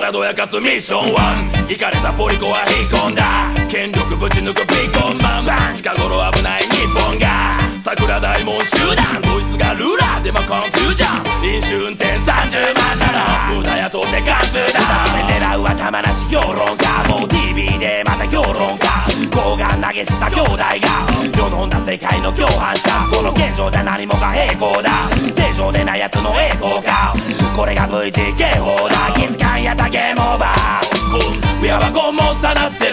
らどやかすミッション1、イカれたポリコは引っ込んだ、権力ぶち抜くピンコンマンバン、近頃危ない日本が桜大門集団、こいつがルーラーでもコンフュージョン、飲酒運転30万なら無駄雇って関数だ、狙うは玉なし評論家、もう TV でまた評論家、睾丸投げした兄弟がよどんだ世界の共犯者、この現状で何もが平行だ、正常でないやつの栄光か、これが VG 警報だ、気づかんやったゲームオーバー、We have a common son of